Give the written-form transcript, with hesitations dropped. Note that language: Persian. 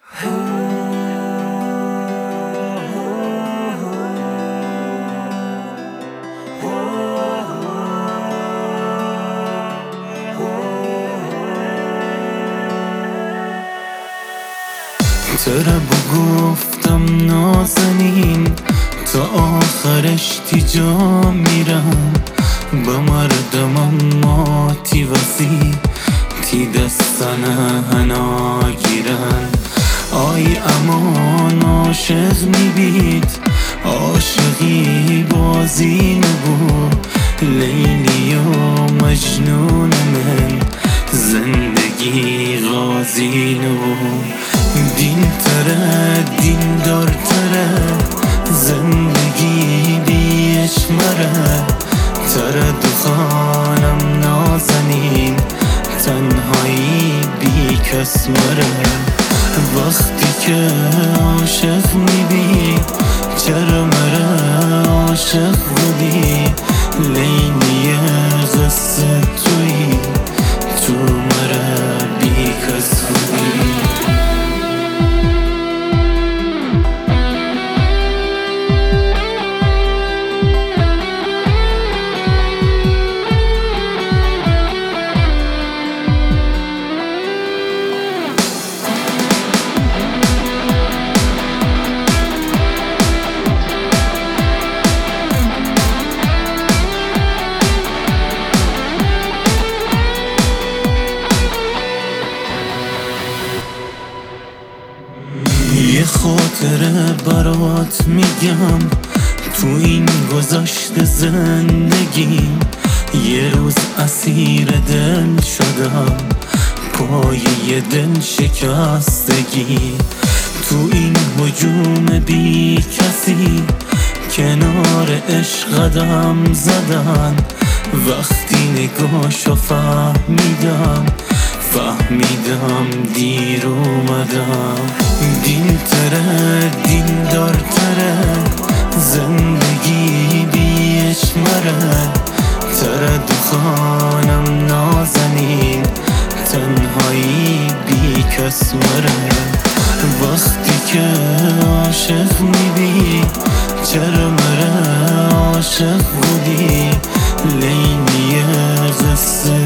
تره گفتم نازنین تا آخرش تی جا میرم بمردم اما تی وسی تی دستانه هنا گیرن آی امان عاشق میبید عاشقی بازی نبو لیلی و مجنون من زندگی غازی نبو دین تره دین دار تره زندگی بیش مره تره دخانم نازنین تنهایی بی کس مره وقتی که عاشق میبی چرا مره عاشق بودی لیلی قصه توی تو مره بی کس بودی یه خاطره برات میگم تو این گذشته زندگی یه روز اسیر دل شدم پای یه دل شکستگی تو این هجوم بی کسی کنار عشق قدم زدن وقتی نگاشو فهمیدم دیر اومدم دین تره دین دار تره زندگی بیش مره تره دخانم نازنین تنهایی بی کس مره وقتی که عاشق میبی چرا مره عاشق بودی لیلی قصه